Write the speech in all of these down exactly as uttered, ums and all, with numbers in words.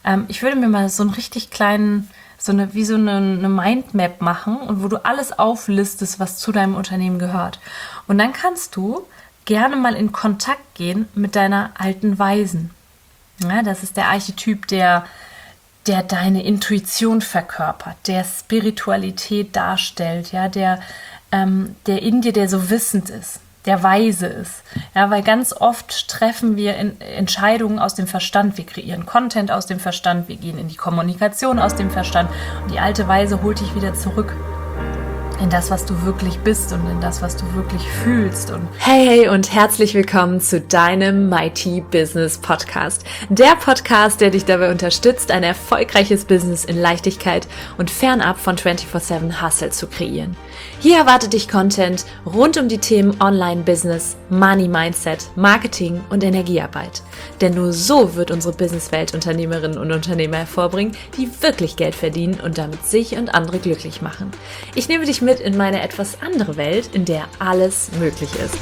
Ähm, ich würde mir mal so einen richtig kleinen, so eine, wie so eine, eine Mindmap machen und wo du alles auflistest, was zu deinem Unternehmen gehört. Und dann kannst du gerne mal in Kontakt gehen mit deiner alten Weisen. Ja, das ist der Archetyp, der, der deine Intuition verkörpert, der Spiritualität darstellt, ja, der, ähm, der in dir, der so wissend ist, der weise ist. Ja, weil ganz oft treffen wir in Entscheidungen aus dem Verstand, wir kreieren Content aus dem Verstand, wir gehen in die Kommunikation aus dem Verstand und die alte Weise holt dich wieder zurück in das, was du wirklich bist und in das, was du wirklich fühlst. Und hey, hey und herzlich willkommen zu deinem Mighty Business Podcast. Der Podcast, der dich dabei unterstützt, ein erfolgreiches Business in Leichtigkeit und fernab von vierundzwanzig sieben Hustle zu kreieren. Hier erwartet dich Content rund um die Themen Online-Business, Money-Mindset, Marketing und Energiearbeit. Denn nur so wird unsere Businesswelt Unternehmerinnen und Unternehmer hervorbringen, die wirklich Geld verdienen und damit sich und andere glücklich machen. Ich nehme dich mit in meine etwas andere Welt, in der alles möglich ist.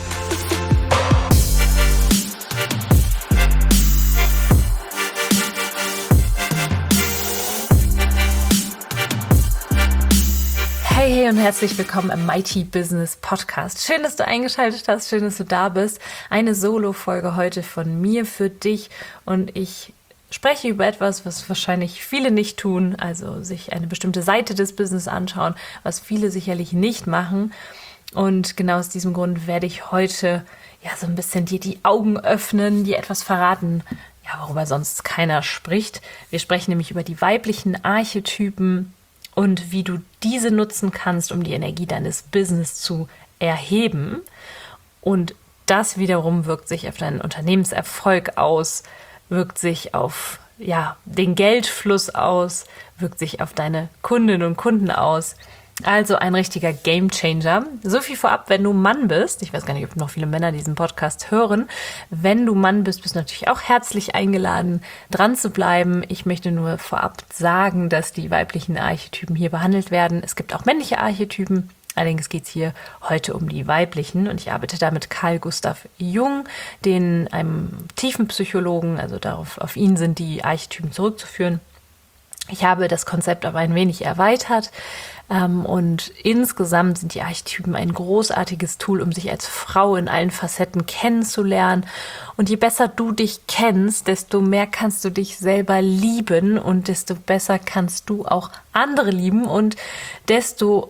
Hey, hey und herzlich willkommen im Mighty Business Podcast. Schön, dass du eingeschaltet hast, schön, dass du da bist. Eine Solo-Folge heute von mir für dich und ich spreche über etwas, was wahrscheinlich viele nicht tun, also sich eine bestimmte Seite des Business anschauen, was viele sicherlich nicht machen. Und genau aus diesem Grund werde ich heute ja so ein bisschen dir die Augen öffnen, dir etwas verraten, ja, worüber sonst keiner spricht. Wir sprechen nämlich über die weiblichen Archetypen und wie du diese nutzen kannst, um die Energie deines Business zu erheben. Und das wiederum wirkt sich auf deinen Unternehmenserfolg aus, wirkt sich auf ja, den Geldfluss aus, wirkt sich auf deine Kundinnen und Kunden aus. Also ein richtiger Gamechanger. So viel vorab, wenn du Mann bist. Ich weiß gar nicht, ob noch viele Männer diesen Podcast hören. Wenn du Mann bist, bist du natürlich auch herzlich eingeladen, dran zu bleiben. Ich möchte nur vorab sagen, dass die weiblichen Archetypen hier behandelt werden. Es gibt auch männliche Archetypen. Allerdings geht es hier heute um die weiblichen und ich arbeite da mit Carl Gustav Jung, den einem Tiefenpsychologen, also darauf, auf ihn sind die Archetypen zurückzuführen. Ich habe das Konzept aber ein wenig erweitert ähm, und insgesamt sind die Archetypen ein großartiges Tool, um sich als Frau in allen Facetten kennenzulernen. Und je besser du dich kennst, desto mehr kannst du dich selber lieben und desto besser kannst du auch andere lieben und desto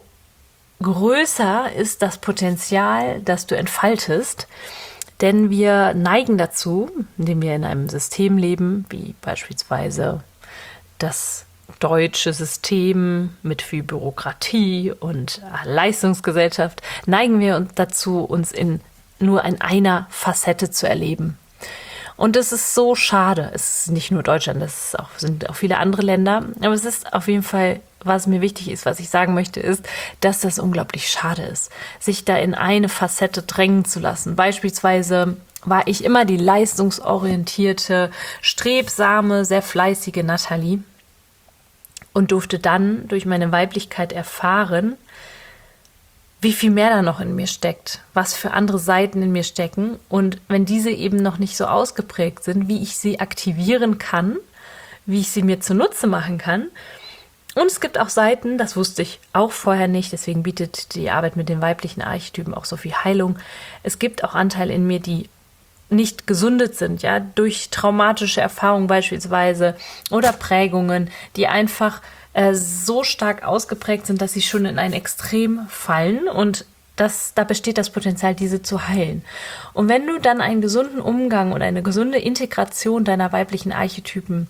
größer ist das Potenzial, das du entfaltest, denn wir neigen dazu, indem wir in einem System leben, wie beispielsweise das deutsche System mit viel Bürokratie und Leistungsgesellschaft, neigen wir uns dazu, uns in nur in einer Facette zu erleben. Und es ist so schade. Es ist nicht nur Deutschland, es auch, sind auch viele andere Länder. Aber es ist auf jeden Fall, was mir wichtig ist, was ich sagen möchte, ist, dass das unglaublich schade ist, sich da in eine Facette drängen zu lassen. Beispielsweise war ich immer die leistungsorientierte, strebsame, sehr fleißige Nathalie und durfte dann durch meine Weiblichkeit erfahren, wie viel mehr da noch in mir steckt, was für andere Seiten in mir stecken und wenn diese eben noch nicht so ausgeprägt sind, wie ich sie aktivieren kann, wie ich sie mir zunutze machen kann. Und es gibt auch Seiten, das wusste ich auch vorher nicht, deswegen bietet die Arbeit mit den weiblichen Archetypen auch so viel Heilung. Es gibt auch Anteile in mir, die nicht gesundet sind, ja, durch traumatische Erfahrungen beispielsweise oder Prägungen, die einfach äh, so stark ausgeprägt sind, dass sie schon in ein Extrem fallen und das, da besteht das Potenzial, diese zu heilen. Und wenn du dann einen gesunden Umgang und eine gesunde Integration deiner weiblichen Archetypen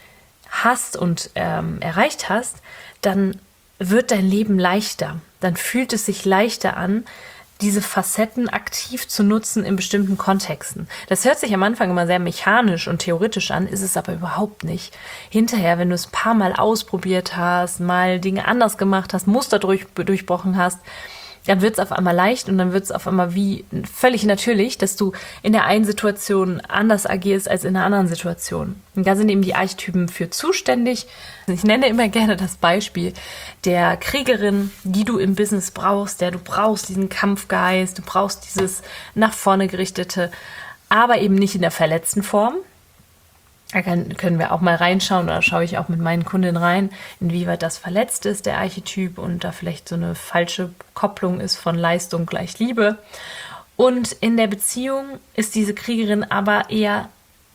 hast und ähm, erreicht hast, dann wird dein Leben leichter. Dann fühlt es sich leichter an, diese Facetten aktiv zu nutzen in bestimmten Kontexten. Das hört sich am Anfang immer sehr mechanisch und theoretisch an, ist es aber überhaupt nicht. Hinterher, wenn du es ein paar Mal ausprobiert hast, mal Dinge anders gemacht hast, Muster durch, durchbrochen hast, dann wird es auf einmal leicht und dann wird es auf einmal wie völlig natürlich, dass du in der einen Situation anders agierst als in der anderen Situation. Und da sind eben die Archetypen für zuständig. Ich nenne immer gerne das Beispiel der Kriegerin, die du im Business brauchst, der du brauchst diesen Kampfgeist, du brauchst dieses nach vorne gerichtete, aber eben nicht in der verletzten Form, Da kann, können wir auch mal reinschauen oder schaue ich auch mit meinen Kundinnen rein, inwieweit das verletzt ist, der Archetyp, und da vielleicht so eine falsche Kopplung ist von Leistung gleich Liebe. Und in der Beziehung ist diese Kriegerin aber eher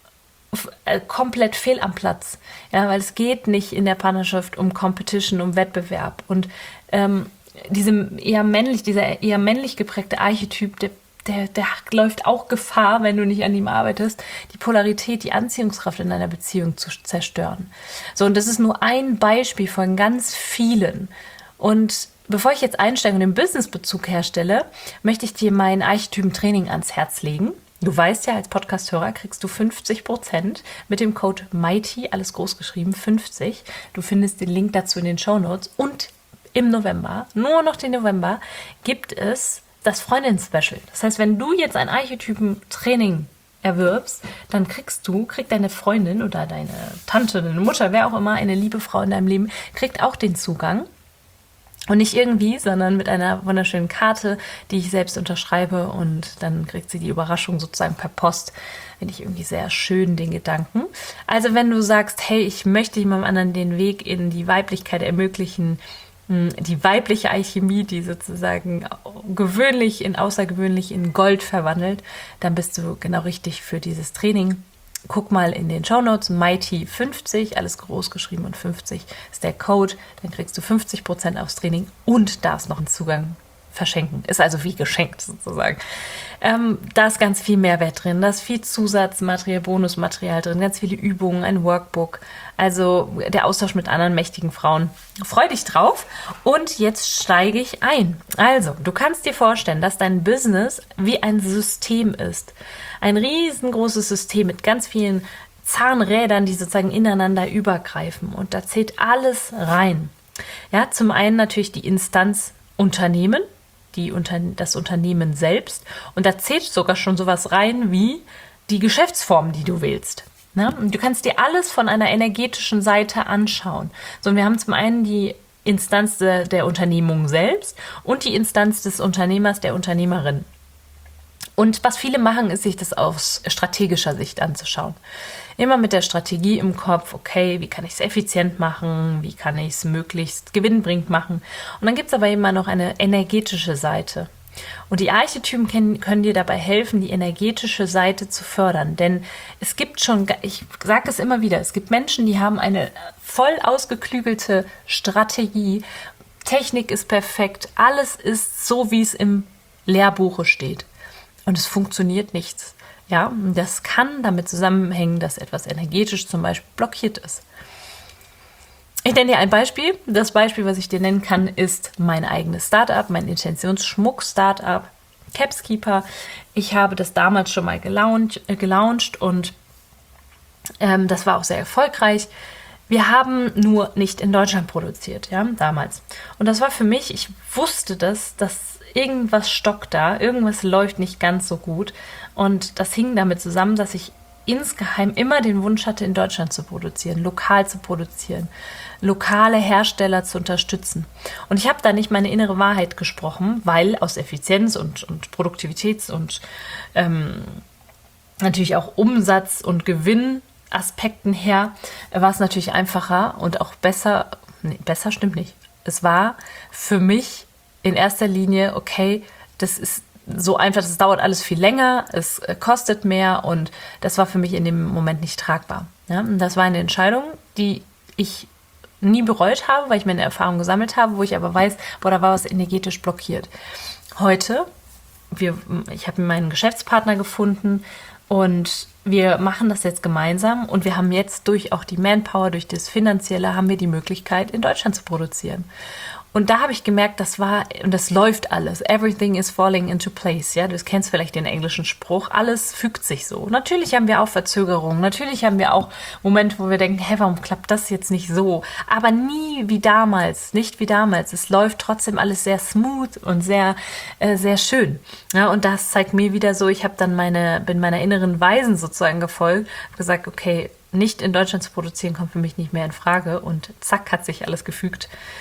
komplett fehl am Platz. Ja, weil es geht nicht in der Partnerschaft um Competition, um Wettbewerb. Und ähm, diese eher männlich, dieser eher männlich geprägte Archetyp, der Der, der läuft auch Gefahr, wenn du nicht an ihm arbeitest, die Polarität, die Anziehungskraft in deiner Beziehung zu zerstören. So, und das ist nur ein Beispiel von ganz vielen. Und bevor ich jetzt einsteige und den Business-Bezug herstelle, möchte ich dir mein Archetypen-Training ans Herz legen. Du weißt ja, als Podcast-Hörer kriegst du fünfzig Prozent mit dem Code MIGHTY, alles groß geschrieben, fünfzig. Du findest den Link dazu in den Shownotes. Und im November, nur noch den November, gibt es das Freundin-Special. Das heißt, wenn du jetzt ein Archetypen-Training erwirbst, dann kriegst du, kriegt deine Freundin oder deine Tante, deine Mutter, wer auch immer, eine liebe Frau in deinem Leben, kriegt auch den Zugang. Und nicht irgendwie, sondern mit einer wunderschönen Karte, die ich selbst unterschreibe, und dann kriegt sie die Überraschung sozusagen per Post. Finde ich irgendwie sehr schön, den Gedanken. Also wenn du sagst, hey, ich möchte jemandem anderen den Weg in die Weiblichkeit ermöglichen, die weibliche Alchemie, die sozusagen gewöhnlich in außergewöhnlich in Gold verwandelt, dann bist du genau richtig für dieses Training. Guck mal in den Shownotes, Mighty fünfzig, alles groß geschrieben, und fünfzig ist der Code. Dann kriegst du fünfzig Prozent aufs Training und darfst noch einen Zugang verschenken. Ist also wie geschenkt sozusagen. Ähm, da ist ganz viel Mehrwert drin, da ist viel Zusatzmaterial, Bonusmaterial drin, ganz viele Übungen, ein Workbook, also der Austausch mit anderen mächtigen Frauen. Freu dich drauf, und jetzt steige ich ein. Also, du kannst dir vorstellen, dass dein Business wie ein System ist. Ein riesengroßes System mit ganz vielen Zahnrädern, die sozusagen ineinander übergreifen, und da zählt alles rein. Ja, zum einen natürlich die Instanz Unternehmen, die Unter- das Unternehmen selbst. Und da zählt sogar schon sowas rein wie die Geschäftsform, die du wählst. Ne? Und du kannst dir alles von einer energetischen Seite anschauen. So, und wir haben zum einen die Instanz de, der Unternehmung selbst und die Instanz des Unternehmers, der Unternehmerin. Und was viele machen, ist, sich das aus strategischer Sicht anzuschauen. Immer mit der Strategie im Kopf, okay, wie kann ich es effizient machen, wie kann ich es möglichst gewinnbringend machen. Und dann gibt es aber immer noch eine energetische Seite. Und die Archetypen können, können dir dabei helfen, die energetische Seite zu fördern. Denn es gibt schon, ich sage es immer wieder, es gibt Menschen, die haben eine voll ausgeklügelte Strategie. Technik ist perfekt, alles ist so, wie es im Lehrbuche steht. Und es funktioniert nichts. Ja, das kann damit zusammenhängen, dass etwas energetisch zum Beispiel blockiert ist. Ich nenne dir ein Beispiel. Das Beispiel, was ich dir nennen kann, ist mein eigenes Startup, mein Intentionsschmuck-Startup, Capskeeper. Ich habe das damals schon mal gelauncht, äh, gelauncht und ähm, das war auch sehr erfolgreich. Wir haben nur nicht in Deutschland produziert, ja, damals. Und das war für mich, ich wusste das, dass irgendwas stockt da, irgendwas läuft nicht ganz so gut. Und das hing damit zusammen, dass ich insgeheim immer den Wunsch hatte, in Deutschland zu produzieren, lokal zu produzieren, lokale Hersteller zu unterstützen. Und ich habe da nicht meine innere Wahrheit gesprochen, weil aus Effizienz und, und Produktivitäts- und ähm, natürlich auch Umsatz- und Gewinnaspekten her war es natürlich einfacher und auch besser, nee, besser stimmt nicht. Es war für mich in erster Linie, okay, das ist so einfach, das dauert alles viel länger, es kostet mehr, und das war für mich in dem Moment nicht tragbar. Ja? Und das war eine Entscheidung, die ich nie bereut habe, weil ich meine Erfahrung gesammelt habe, wo ich aber weiß, boah, da war was energetisch blockiert. Heute, wir, ich habe meinen Geschäftspartner gefunden und wir machen das jetzt gemeinsam, und wir haben jetzt durch auch die Manpower, durch das Finanzielle, haben wir die Möglichkeit, in Deutschland zu produzieren. Und da habe ich gemerkt, das war, und das läuft alles. Everything is falling into place. Ja, du kennst vielleicht den englischen Spruch. Alles fügt sich so. Natürlich haben wir auch Verzögerungen. Natürlich haben wir auch Momente, wo wir denken, hä, warum klappt das jetzt nicht so? Aber nie wie damals. Nicht wie damals. Es läuft trotzdem alles sehr smooth und sehr, äh, sehr schön. Ja, und das zeigt mir wieder so, ich habe dann meine, bin meiner inneren Weisen sozusagen gefolgt, habe gesagt, okay, nicht in Deutschland zu produzieren kommt für mich nicht mehr in Frage, und zack, hat sich alles gefügt.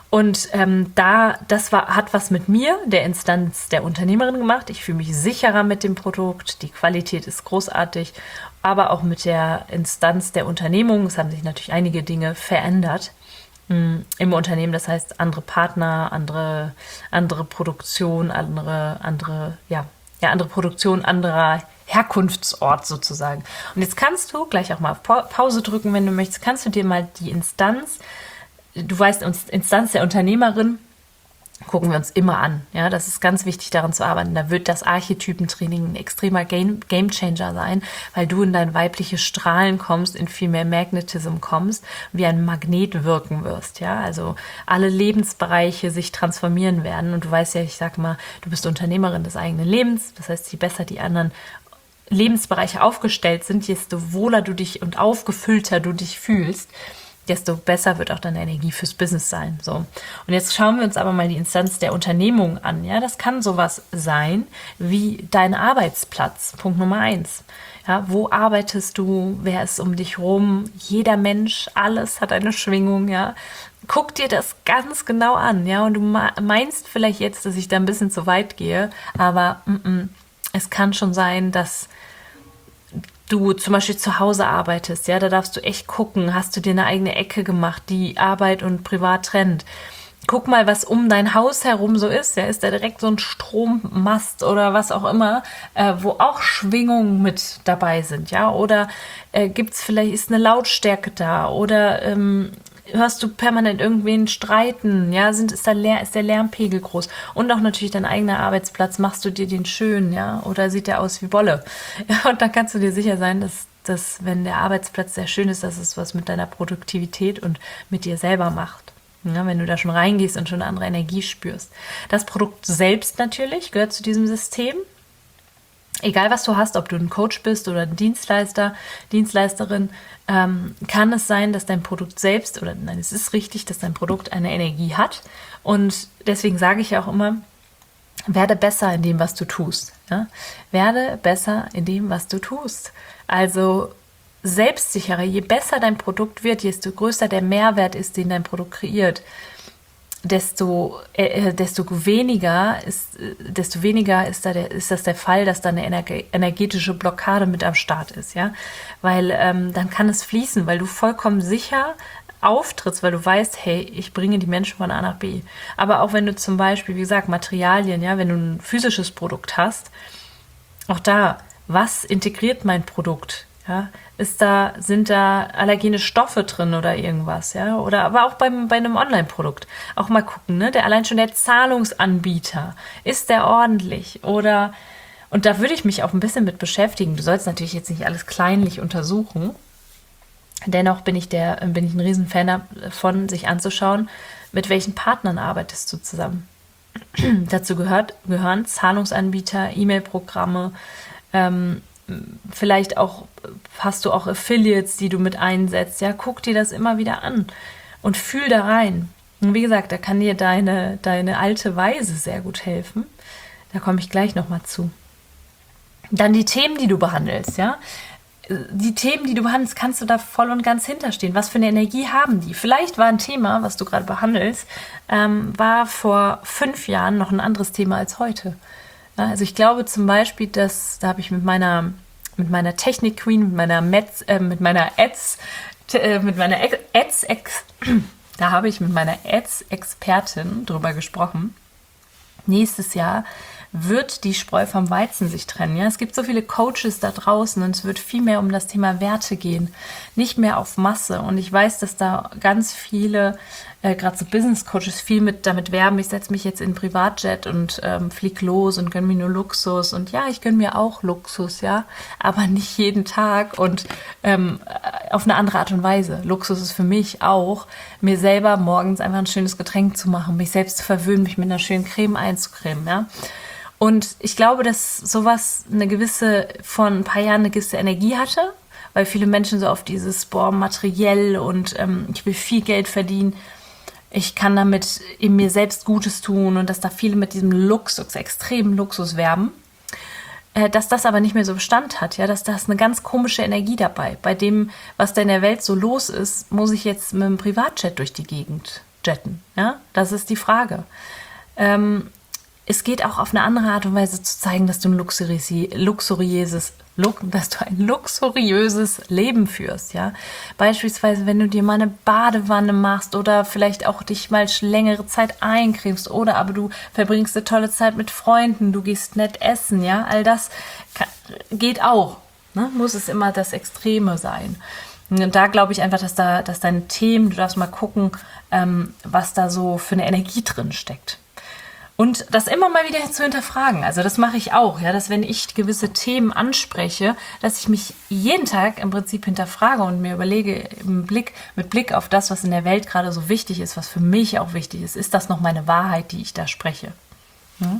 Und ähm, da, das war, hat was mit mir, der Instanz der Unternehmerin gemacht. Ich fühle mich sicherer mit dem Produkt, die Qualität ist großartig, aber auch mit der Instanz der Unternehmung. Es haben sich natürlich einige Dinge verändert mh, im Unternehmen. Das heißt, andere Partner, andere, andere Produktion, andere, andere, ja, ja, andere Produktion, anderer Herkunftsort sozusagen. Und jetzt kannst du gleich auch mal auf Pause drücken, wenn du möchtest, kannst du dir mal die Instanz, du weißt, Instanz der Unternehmerin gucken wir uns immer an. Ja, das ist ganz wichtig, daran zu arbeiten. Da wird das Archetypentraining ein extremer Game, Gamechanger sein, weil du in dein weibliches Strahlen kommst, in viel mehr Magnetism kommst, wie ein Magnet wirken wirst. Ja, also alle Lebensbereiche sich transformieren werden. Und du weißt ja, ich sag mal, du bist Unternehmerin des eigenen Lebens. Das heißt, je besser die anderen Lebensbereiche aufgestellt sind, desto wohler du dich und aufgefüllter du dich fühlst, desto besser wird auch deine Energie fürs Business sein. So. Und jetzt schauen wir uns aber mal die Instanz der Unternehmung an. Ja, das kann sowas sein wie dein Arbeitsplatz. Punkt Nummer eins. Ja, wo arbeitest du? Wer ist um dich rum? Jeder Mensch, alles hat eine Schwingung. Ja, guck dir das ganz genau an. Ja, und du meinst vielleicht jetzt, dass ich da ein bisschen zu weit gehe, aber m-m, es kann schon sein, dass du zum Beispiel zu Hause arbeitest, ja, da darfst du echt gucken, hast du dir eine eigene Ecke gemacht, die Arbeit und Privat trennt. Guck mal, was um dein Haus herum so ist, ja, ist da direkt so ein Strommast oder was auch immer, äh, wo auch Schwingungen mit dabei sind, ja, oder äh, gibt's vielleicht, ist eine Lautstärke da oder ähm, hörst du permanent irgendwen streiten, ja, sind, ist, da Lär, ist der Lärmpegel groß und auch natürlich dein eigener Arbeitsplatz, machst du dir den schön, ja, oder sieht der aus wie Bolle, ja, und dann kannst du dir sicher sein, dass, dass wenn der Arbeitsplatz sehr schön ist, dass es was mit deiner Produktivität und mit dir selber macht, ja, wenn du da schon reingehst und schon eine andere Energie spürst. Das Produkt selbst natürlich gehört zu diesem System. Egal, was du hast, ob du ein Coach bist oder ein Dienstleister, Dienstleisterin, ähm, kann es sein, dass dein Produkt selbst, oder nein, es ist richtig, dass dein Produkt eine Energie hat. Und deswegen sage ich ja auch immer, werde besser in dem, was du tust. Ja? Werde besser in dem, was du tust. Also selbstsicherer, je besser dein Produkt wird, desto größer der Mehrwert ist, den dein Produkt kreiert, desto, äh, desto weniger ist, desto weniger ist, da der, ist das der Fall, dass da eine energetische Blockade mit am Start ist, ja, weil ähm, dann kann es fließen, weil du vollkommen sicher auftrittst, weil du weißt, hey, ich bringe die Menschen von A nach B. Aber auch wenn du zum Beispiel, wie gesagt, Materialien, ja, wenn du ein physisches Produkt hast, auch da, was integriert mein Produkt? Ja, ist da, sind da allergene Stoffe drin oder irgendwas, ja? Oder aber auch beim, bei einem Online-Produkt. Auch mal gucken, ne? Der, allein schon der Zahlungsanbieter, ist der ordentlich? Oder, und da würde ich mich auch ein bisschen mit beschäftigen. Du sollst natürlich jetzt nicht alles kleinlich untersuchen. Dennoch bin ich der, bin ich ein Riesenfan davon, sich anzuschauen, mit welchen Partnern arbeitest du zusammen. Dazu gehört, gehören Zahlungsanbieter, E-Mail-Programme, ähm, vielleicht auch, hast du auch Affiliates, die du mit einsetzt. Ja, guck dir das immer wieder an und fühl da rein. Und wie gesagt, da kann dir deine, deine alte Weise sehr gut helfen. Da komme ich gleich nochmal zu. Dann die Themen, die du behandelst, ja. Die Themen, die du behandelst, kannst du da voll und ganz hinterstehen. Was für eine Energie haben die? Vielleicht war ein Thema, was du gerade behandelst, ähm, war vor fünf Jahren noch ein anderes Thema als heute. Also ich glaube zum Beispiel, dass, da habe ich mit meiner, mit meiner Technik-Queen, mit meiner Metz, äh, mit meiner Ads, äh, mit meiner Ads, Ex, da habe ich mit meiner Ads-Expertin drüber gesprochen. Nächstes Jahr wird die Spreu vom Weizen sich trennen. Ja? Es gibt so viele Coaches da draußen und es wird viel mehr um das Thema Werte gehen, nicht mehr auf Masse. Und ich weiß, dass da ganz viele, äh, gerade so Business-Coaches, viel mit damit werben, ich setze mich jetzt in ein Privatjet und ähm, flieg los und gönne mir nur Luxus. Und ja, ich gönne mir auch Luxus, ja, aber nicht jeden Tag und ähm, auf eine andere Art und Weise. Luxus ist für mich auch, mir selber morgens einfach ein schönes Getränk zu machen, mich selbst zu verwöhnen, mich mit einer schönen Creme einzucremen, ja. Und ich glaube, dass sowas eine gewisse, vor ein paar Jahren eine gewisse Energie hatte, weil viele Menschen so auf dieses, boah, materiell und ähm, ich will viel Geld verdienen, ich kann damit in mir selbst Gutes tun und dass da viele mit diesem Luxus, extremen Luxus werben, äh, dass das aber nicht mehr so Bestand hat, ja, dass da ist eine ganz komische Energie dabei. Bei dem, was da in der Welt so los ist, muss ich jetzt mit dem Privatjet durch die Gegend jetten? Ja, das ist die Frage. Ähm, es geht auch auf eine andere Art und Weise zu zeigen, dass du ein luxuriöses, luxuriöses, dass du ein luxuriöses Leben führst. Ja, beispielsweise, wenn du dir mal eine Badewanne machst oder vielleicht auch dich mal längere Zeit eincremst oder aber du verbringst eine tolle Zeit mit Freunden, du gehst nett essen. Ja, all das kann, geht auch. Ne? Muss es immer das Extreme sein. Und da glaube ich einfach, dass da, dass deine Themen, du darfst mal gucken, ähm, was da so für eine Energie drin steckt. Und das immer mal wieder zu hinterfragen. Also das mache ich auch, ja, dass wenn ich gewisse Themen anspreche, dass ich mich jeden Tag im Prinzip hinterfrage und mir überlege, im Blick, mit Blick auf das, was in der Welt gerade so wichtig ist, was für mich auch wichtig ist, ist das noch meine Wahrheit, die ich da spreche? Ja.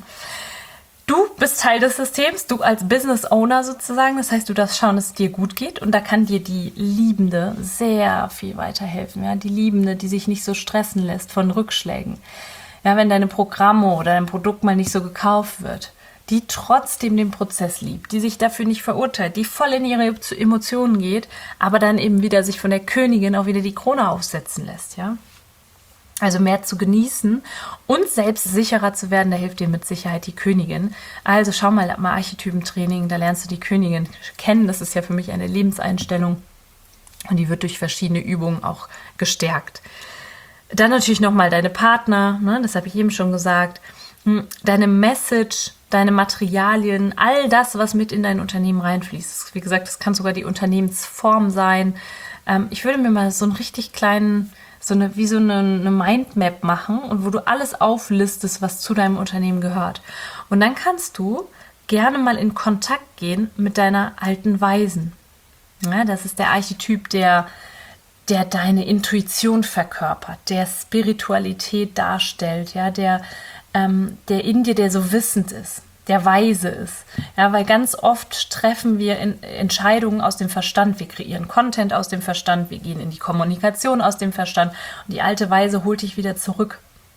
Du bist Teil des Systems, du als Business Owner sozusagen, das heißt, du darfst schauen, dass es dir gut geht und da kann dir die Liebende sehr viel weiterhelfen, ja, die Liebende, die sich nicht so stressen lässt von Rückschlägen. Ja, wenn deine Programme oder dein Produkt mal nicht so gekauft wird, die trotzdem den Prozess liebt, die sich dafür nicht verurteilt, die voll in ihre Emotionen geht, aber dann eben wieder sich von der Königin auch wieder die Krone aufsetzen lässt, ja. Also mehr zu genießen und selbst sicherer zu werden, da hilft dir mit Sicherheit die Königin. Also schau mal, mal Archetypentraining, da lernst du die Königin kennen. Das ist ja für mich eine Lebenseinstellung und die wird durch verschiedene Übungen auch gestärkt. Dann natürlich nochmal deine Partner, ne, das habe ich eben schon gesagt, deine Message, deine Materialien, all das, was mit in dein Unternehmen reinfließt. Wie gesagt, das kann sogar die Unternehmensform sein. Ich würde mir mal so einen richtig kleinen, so eine, wie so eine, eine Mindmap machen und wo du alles auflistest, was zu deinem Unternehmen gehört. Und dann kannst du gerne mal in Kontakt gehen mit deiner alten Weisen. Ja, das ist der Archetyp, der der deine Intuition verkörpert, der Spiritualität darstellt, ja, der, ähm, der in dir, der so wissend ist, der weise ist. Ja, weil ganz oft treffen wir in Entscheidungen aus dem Verstand, wir kreieren Content aus dem Verstand, wir gehen in die Kommunikation aus dem Verstand und die alte Weise holt dich wieder zurück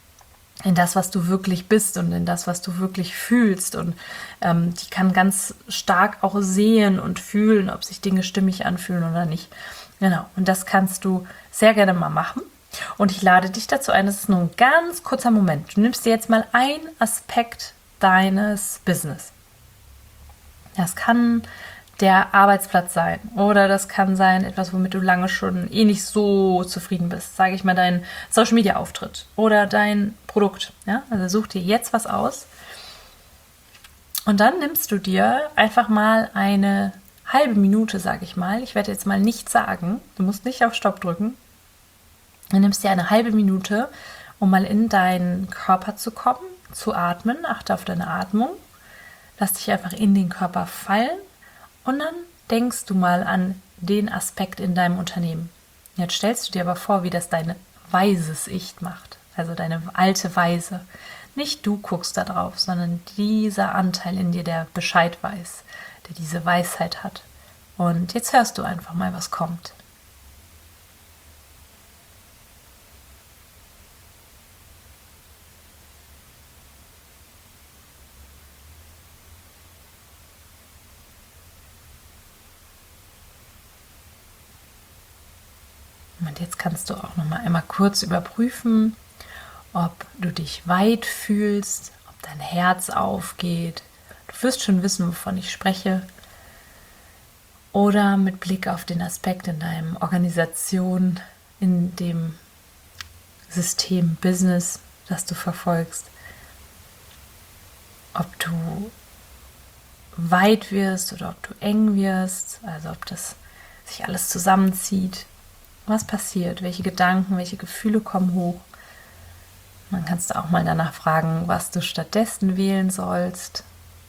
in das, was du wirklich bist und in das, was du wirklich fühlst. Und ähm, die kann ganz stark auch sehen und fühlen, ob sich Dinge stimmig anfühlen oder nicht. Genau, und das kannst du sehr gerne mal machen. Und ich lade dich dazu ein, das ist nur ein ganz kurzer Moment. Du nimmst dir jetzt mal einen Aspekt deines Business. Das kann der Arbeitsplatz sein oder das kann sein etwas, womit du lange schon eh nicht so zufrieden bist. Sage ich mal, dein Social-Media-Auftritt oder dein Produkt. Ja? Also such dir jetzt was aus und dann nimmst du dir einfach mal eine halbe Minute, sage ich mal. Ich werde jetzt mal nichts sagen. Du musst nicht auf Stopp drücken. Du nimmst dir eine halbe Minute, um mal in deinen Körper zu kommen, zu atmen. Achte auf deine Atmung. Lass dich einfach in den Körper fallen und dann denkst du mal an den Aspekt in deinem Unternehmen. Jetzt stellst du dir aber vor, wie das dein weises Ich macht. Also deine alte Weise. Nicht du guckst da drauf, sondern dieser Anteil in dir, der Bescheid weiß, der diese Weisheit hat. Und jetzt hörst du einfach mal, was kommt. Und jetzt kannst du auch noch mal einmal kurz überprüfen, ob du dich weit fühlst, ob dein Herz aufgeht. Du wirst schon wissen, wovon ich spreche. Oder mit Blick auf den Aspekt in deiner Organisation, in dem System Business, das du verfolgst. Ob du weit wirst oder ob du eng wirst, also ob das sich alles zusammenzieht. Was passiert? Welche Gedanken, welche Gefühle kommen hoch? Dann kannst du auch mal danach fragen, was du stattdessen wählen sollst.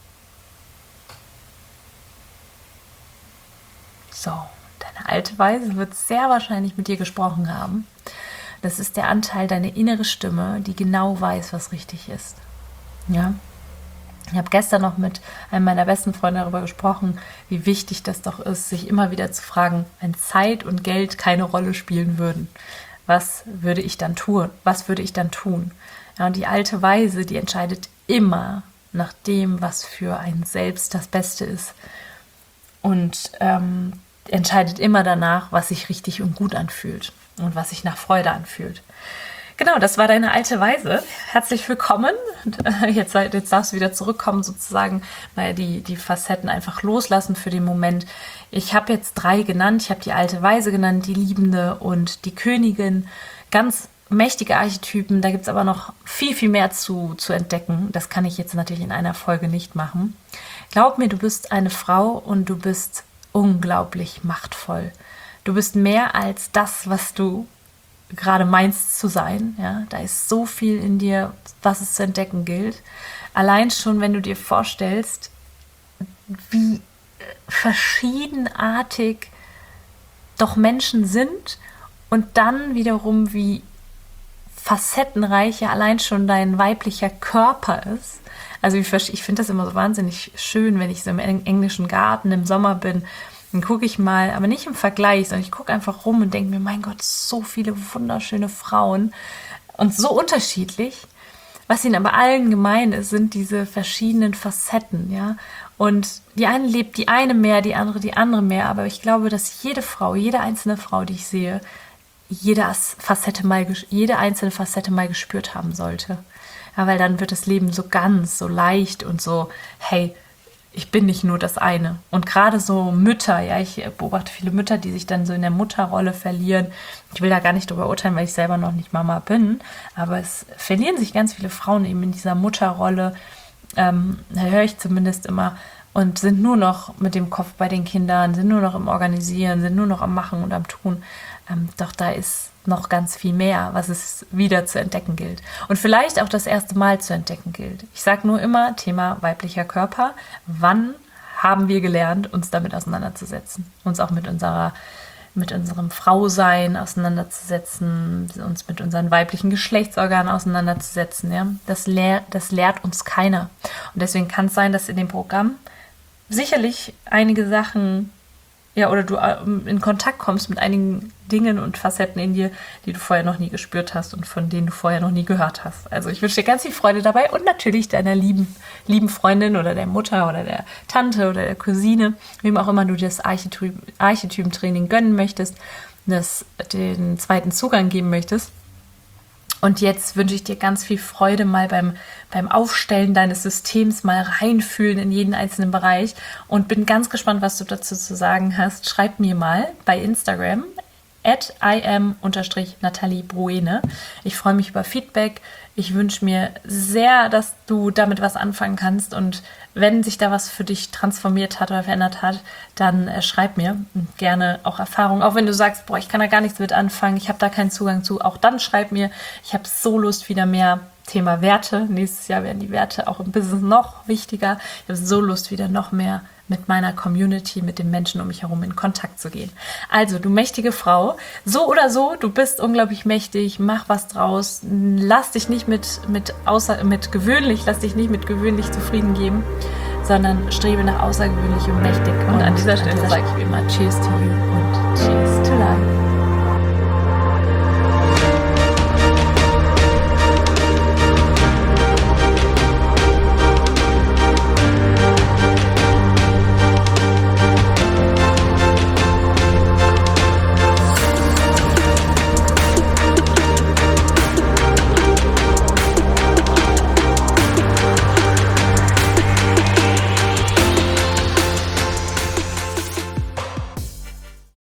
So, deine alte Weise wird sehr wahrscheinlich mit dir gesprochen haben. Das ist der Anteil, deine innere Stimme, die genau weiß, was richtig ist. Ja? Ich habe gestern noch mit einem meiner besten Freunde darüber gesprochen, wie wichtig das doch ist, sich immer wieder zu fragen, wenn Zeit und Geld keine Rolle spielen würden, was würde ich dann tun? Was würde ich dann tun? Ja, und die alte Weise, die entscheidet immer nach dem, was für einen selbst das Beste ist. Und ähm, entscheidet immer danach, was sich richtig und gut anfühlt und was sich nach Freude anfühlt. Genau, das war deine alte Weise. Herzlich willkommen. Jetzt, jetzt darfst du wieder zurückkommen, sozusagen, weil die, die Facetten einfach loslassen für den Moment. Ich habe jetzt drei genannt. Ich habe die alte Weise genannt, die Liebende und die Königin. Ganz mächtige Archetypen. Da gibt es aber noch viel, viel mehr zu, zu entdecken. Das kann ich jetzt natürlich in einer Folge nicht machen. Glaub mir, du bist eine Frau und du bist unglaublich machtvoll. Du bist mehr als das, was du gerade meinst zu sein, ja, da ist so viel in dir, was es zu entdecken gilt. Allein schon, wenn du dir vorstellst, wie verschiedenartig doch Menschen sind und dann wiederum wie facettenreich allein schon dein weiblicher Körper ist. Also ich, ich finde das immer so wahnsinnig schön, wenn ich so im englischen Garten im Sommer bin. Dann gucke ich mal, aber nicht im Vergleich, sondern ich gucke einfach rum und denke mir, mein Gott, so viele wunderschöne Frauen und so unterschiedlich. Was ihnen aber allen gemein ist, sind diese verschiedenen Facetten, ja. Und die eine lebt die eine mehr, die andere die andere mehr. Aber ich glaube, dass jede Frau, jede einzelne Frau, die ich sehe, jede Facette mal, jede einzelne Facette mal gespürt haben sollte. Ja, weil dann wird das Leben so ganz, so leicht und so, hey, ich bin nicht nur das eine. Und gerade so Mütter, ja, ich beobachte viele Mütter, die sich dann so in der Mutterrolle verlieren. Ich will da gar nicht drüber urteilen, weil ich selber noch nicht Mama bin. Aber es verlieren sich ganz viele Frauen eben in dieser Mutterrolle. Ähm, da höre ich zumindest immer. Und sind nur noch mit dem Kopf bei den Kindern, sind nur noch im Organisieren, sind nur noch am Machen und am Tun. Ähm, doch da ist noch ganz viel mehr, was es wieder zu entdecken gilt. Und vielleicht auch das erste Mal zu entdecken gilt. Ich sage nur immer, Thema weiblicher Körper. Wann haben wir gelernt, uns damit auseinanderzusetzen? Uns auch mit unserer, mit unserem Frausein auseinanderzusetzen, uns mit unseren weiblichen Geschlechtsorganen auseinanderzusetzen. Ja? Das, lehr, das lehrt uns keiner. Und deswegen kann es sein, dass in dem Programm sicherlich einige Sachen, ja, oder du in Kontakt kommst mit einigen Dingen und Facetten in dir, die du vorher noch nie gespürt hast und von denen du vorher noch nie gehört hast. Also ich wünsche dir ganz viel Freude dabei und natürlich deiner lieben, lieben Freundin oder der Mutter oder der Tante oder der Cousine, wem auch immer du das Archetyp, Archetypentraining gönnen möchtest, das den zweiten Zugang geben möchtest. Und jetzt wünsche ich dir ganz viel Freude mal beim, beim Aufstellen deines Systems, mal reinfühlen in jeden einzelnen Bereich und bin ganz gespannt, was du dazu zu sagen hast. Schreib mir mal bei Instagram at im unterstrich Nathalie Bruene. Ich freue mich über Feedback. Ich wünsche mir sehr, dass du damit was anfangen kannst und wenn sich da was für dich transformiert hat oder verändert hat, dann äh, schreib mir und gerne auch Erfahrungen. Auch wenn du sagst, boah, ich kann da gar nichts mit anfangen, ich habe da keinen Zugang zu, auch dann schreib mir. Ich habe so Lust, wieder mehr Thema Werte. Nächstes Jahr werden die Werte auch im Business noch wichtiger. Ich habe so Lust, wieder noch mehr mit meiner Community, mit den Menschen um mich herum in Kontakt zu gehen. Also, du mächtige Frau, so oder so, du bist unglaublich mächtig, mach was draus, lass dich nicht mit, mit, außer, mit gewöhnlich, lass dich nicht mit gewöhnlich zufrieden geben, sondern strebe nach außergewöhnlich und mächtig. Und, und an dieser Stelle sage ich wie immer Cheers to you und Cheers.